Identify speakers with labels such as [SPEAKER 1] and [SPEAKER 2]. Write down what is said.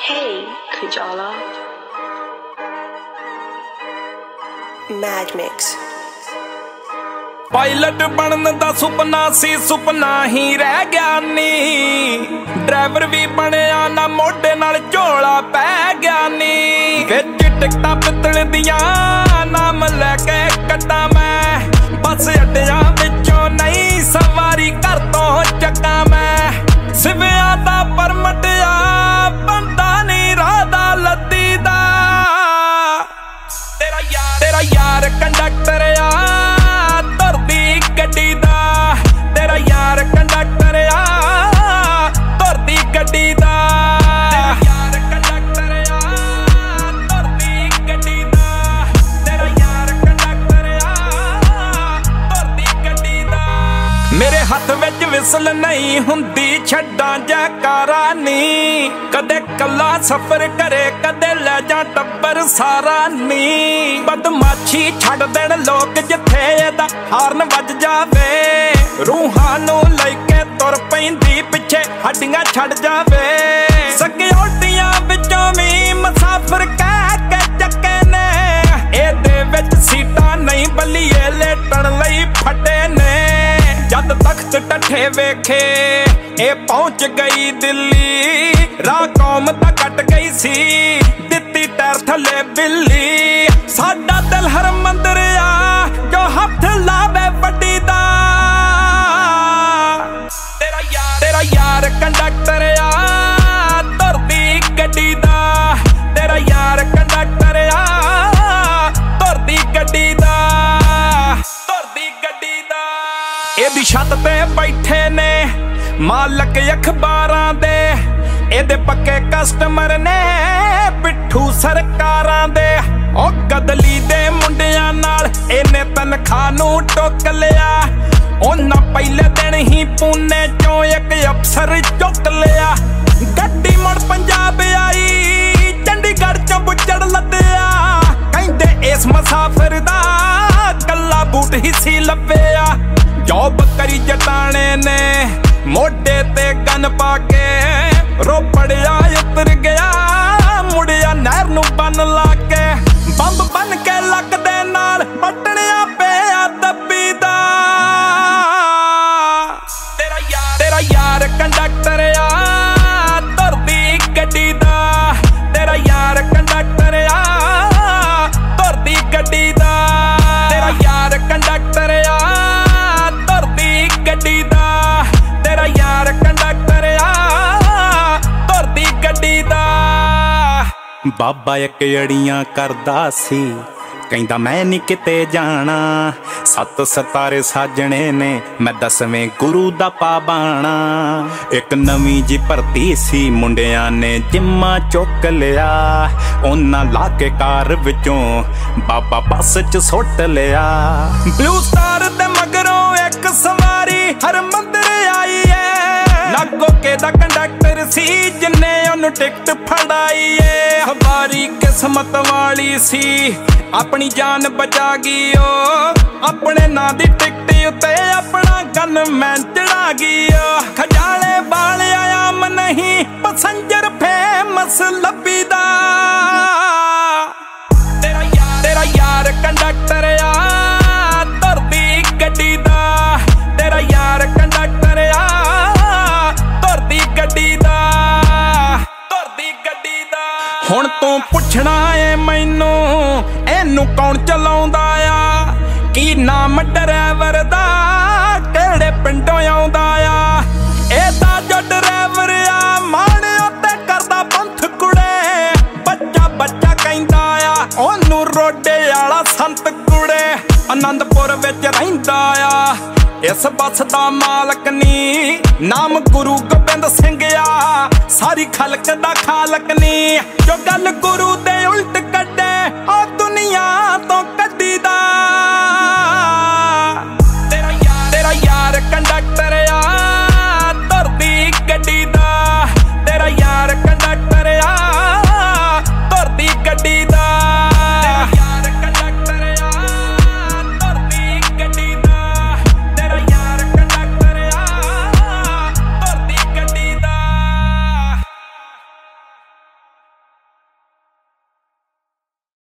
[SPEAKER 1] Hey, Kujala. Mad Mix.
[SPEAKER 2] Pilot ਬਣਨ ਦਾ ਸੁਪਨਾ ਸੀ, ਸੁਪਨਾ ਹੀ ਰਹਿ ਗਿਆ ਨੀ। ਡਰਾਈਵਰ ਵੀ ਬਣਿਆ ਨਾ, ਮੋਢੇ ਨਾਲ ਝੋਲਾ ਪੈ ਗਿਆ ਨੀ। ਵਿੱਚ ਟਿਕਟਾਂ ਪਿੱਤਲ ਦੀਆਂ ਨਾਮ ਲੈ ਕੇ ਕੱਟਾਂ ਮੈਂ, ਬੱਸ ਅੱਡਿਆਂ ਵਿੱਚੋਂ ਨਹੀਂ ਸਵਾਰੀ ਘਰ ਤੋਂ ਚੱਕਾਂ ਮੈਂ। ਸਿਵਿਆਂ ਦਾ ਪਰਮਟ ਆ ਬੰਦਾ ਨੀ ਰਾਹ ਦਾ ਲੱਦੀ ਦਾ। ਤੇਰਾ ਯਾਰ ਕੰਡਕਟਰ ਆ ਧਰਦੀ ਗੱਡੀ ਦਾ। ਤੇਰਾ ਯਾਰ ਕੰਡਕਟਰ ਆ ਧਰਦੀ ਗੱਡੀ ਦਾ। ਯਾਰ ਕੰਡਕਟਰ ਆ ਧਰਦੀ ਗੱਡੀ ਦਾ। ਤੇਰਾ ਯਾਰ ਕੰਡਕਟਰ ਆ ਧਰਦੀ ਗੱਡੀ ਦਾ। ਮੇਰੇ ਹੱਥ ਵਿੱਚ ਵਿਸਲ ਨਹੀਂ ਹੁੰਦੀ, ਛੱਡਾਂ ਜੈਕਾਰਾ ਨੀ। ਕਦੇ ਕੱਲਾ ਸਫ਼ਰ ਕਰੇ, ਕਦੇ ਲੈ ਜਾ ਟੱਬਰ ਸਾਰਾ ਨੀ। ਬਦਮਾਸ਼ੀ ਛੱਡ ਦੇਣ ਲੋਕ ਜਿੱਥੇ ਇਹਦਾ ਹਾਰਨ ਵੱਜ ਜਾਵੇ। ਰੂਹਾਂ ਨੂੰ ਲੈ ਕੇ ਤੁਰ ਪੈਂਦੀ ਪਿੱਛੇ ਹੱਡੀਆਂ ਛੱਡ ਜਾਵੇ। ਸਿਕਿਉਰਟੀਆਂ ਵਿੱਚੋਂ ਵੀ ਮੁਸਾਫਰ ਕਹਿ ਕੇ ਚੱਕੇ ਨੇ। ਇਹਦੇ ਵਿੱਚ ਸੀਟਾਂ ਨਹੀਂ ਬੱਲੀਏ ਲੇਟਣ ਲਈ ਫੱਟੇ ਨੇ। ਜਦ ਤਖਤ ਟੱਠੇ ਵੇਖੇ ਇਹ ਪਹੁੰਚ ਗਈ ਦਿੱਲੀ। ਰਾਹ ਕੌਮ ਤਾਂ ਕੱਟ ਗਈ ਸੀ, ਦਿੱਤੀ ਟੈਰ ਥੱਲੇ ਬਿੱਲੀ। ਸਾਡਾ ਦਿਲ ਹਰਮੰਦਰ ਆ ਜੋ ਹੱਥ ਲਾਵੇ ਵੱਡੀ ਦਾ। ਤੇਰਾ ਯਾਰ ਕੰਡਕਟਰ ਆ ਧਰਦੀ ਗੱਡੀ ਦਾ। ਤੇਰਾ ਯਾਰ ਕੰਡਕਟਰ ਆ ਧਰਦੀ ਗੱਡੀ ਦਾ। ਧਰਦੀ ਗੱਡੀ ਦਾ। ਇਹਦੀ ਛੱਤ ਤੇ ਬੈਠੇ ਨੇ ਮਾਲਕ ਅਖਬਾਰਾਂ ਦੇ। ਇਹਦੇ ਪੱਕੇ ਕਸਟਮਰ ਨੇ ਪਿੱਠੂ ਸਰਕਾਰਾਂ ਦੇ। ਉਹ ਗਦਲੀ ਦੇ ਮੁੰਡਿਆਂ ਨਾਲ ਇਹਨੇ ਤਨਖਾਹ ਨੂੰ ਟੋਕ ਲਿਆ। ਉਹਨਾਂ ਪਹਿਲੇ ਦਿਨ ਹੀ ਪੂਨੇ ਚੋਂ ਇੱਕ ਅਫਸਰ ਚੁੱਕ ਲਿਆ। ਗੱਡੀ ਮੁੜ ਪੰਜਾਬ ਆਈ, ਚੰਡੀਗੜ੍ਹ ਚੋਂ ਬੁੱਚੜ ਲੱਦਿਆ। ਕਹਿੰਦੇ ਇਸ ਮੁਸਾਫਰ ਦਾ ਕੱਲਾ ਬੂਟ ਹੀ ਸੀ ਲੱਭਿਆ। ਜੋਬ ਕਰੀ ਜਟਾਣੇ ਨੇ ਮੋਢੇ ਤੇ ਗਨ ਪਾ ਕੇ। ਰੋਪੜਿਆ ਉਤਰ ਗਿਆ, ਮੁੜਿਆ ਨਹਿਰ ਨੂੰ ਬੰਨ ਲਾ ਕੇ। ਬੰਬ ਬਨ ਕੇ ਲੱਕ ਦੇ ਨਾਲ ਪਟਣਿਆ ਪਿਆ ਦੱਬੀ ਦਾ। ਤੇਰਾ ਯਾਰ ਕੰਡਕਟਰ ਆ ਧਰਦੀ ਗੱਡੀ ਦਾ। ਤੇਰਾ ਯਾਰ ਕੰਡਕਟਰ ਆ ਧਰਦੀ ਗੱਡੀ ਦਾ। ਤੇਰਾ ਯਾਰ ਕੰਡਕਟਰ ਆ ਧਰਦੀ ਗੱਡੀ ਦਾ। ਤੇਰਾ ਯਾਰ ਕੰਡਕਟਰ ਆ ਧਰਦੀ ਗੱਡੀ ਦਾ। ਬਾਬਾ ਇੱਕ ਅੜੀਆਂ ਕਰਦਾ ਸੀ, ਕਹਿੰਦਾ ਮੈਂ ਨੀ ਕਿਤੇ ਜਾਣਾ। 7 ਸਿਤਾਰੇ ਸਾਜਣੇ ਨੇ, ਮੈਂ 10ਵੇਂ ਗੁਰੂ ਦਾ ਪਾਬਾਣਾ। ਇੱਕ ਨਵੀਂ ਜੀ ਭਰਤੀ ਸੀ, ਮੁੰਡਿਆਂ ਨੇ ਜਿੰਮਾ ਚੁੱਕ ਲਿਆ। ਉਹਨਾਂ ਲਾ ਕੇ ਕਾਰ ਵਿੱਚੋਂ ਬਾਬਾ ਬੱਸ 'ਚ ਸੁੱਟ ਲਿਆ। ਬਲੂ ਸਟਾਰ ਤੇ ਮਗਰੋਂ ਇੱਕ ਸਵਾਰੀ ਹਰਮੰਦਰ ਆਈ ਏ। ਨਾਗੋਕੇ ਦਾ ਕੰਡਕਟਰ ਸੀ ਜਿੰਨੇ ਉਹਨੂੰ ਟਿਕਟ ਫੜਾਈ ਏ। ਹਵਾਰੀ ਕਿਸਮਤ ਵਾਲੀ ਸੀ, ਆਪਣੀ ਜਾਨ ਬਚਾ ਗਈ ਓ। ਆਪਣੇ ਨਾਂ ਦੀ ਟਿਕਟ ਉੱਤੇ ਆਪਣਾ ਗਨਮੈਨ ਚੜਾ ਗਈ ਓ। ਖਜਾਲੇ ਵਾਲਿਆ ਆਮ ਨਹੀਂ, ਪੈਸੰਜਰ ਫੇਮਸ ਲੱਭੀ ਦਾ। ਤੇਰਾ ਯਾਰ ਕੰਡਕਟਰ ਆ ਧਰਦੀ ਗੱਡੀ ਦਾ। ਤੇਰਾ ਯਾਰ ਕੰਡਕਟਰ ਆ ਧਰਦੀ ਗੱਡੀ ਦਾ। ਧਰਦੀ ਗੱਡੀ ਦਾ। ਹੁਣ ਤੂੰ ਪੁੱਛਣਾ ਏ ਮੈਨੂੰ ਇਹਨੂੰ ਕੌਣ ਚਲਾਉਂਦਾ ਆ। ਕੀ ਨਾਮ ਡਰਾਈਵਰ ਦਾ, ਕਿਹੜੇ ਪਿੰਡੋਂ ਆਉਂਦਾ ਆ। ਇਹ ਤਾਂ ਜੋ ਡਰਾਈਵਰ ਆ ਮਾਣਿਓ ਤੇ ਕਰਦਾ ਪੰਥ ਕੁੜੇ। ਬੱਚਾ ਕਹਿੰਦਾ ਆ ਉਹਨੂੰ ਰੋਡੇ ਵਾਲਾ ਸੰਤ ਕੁੜੇ। ਆਨੰਦਪੁਰ ਵਿੱਚ ਰਹਿੰਦਾ ਆ ਇਸ ਬੱਸ ਦਾ ਮਾਲਕ ਨੀ। ਨਾਮ ਗੁਰੂ ਗੋਬਿੰਦ ਸਿੰਘ ਆ, ਸਾਰੀ ਖਲਕ ਦਾ ਖਾਲਕ ਨੀ। ਜੋ ਗੱਲ ਗੁਰੂ ਦੇ ਉਲਟ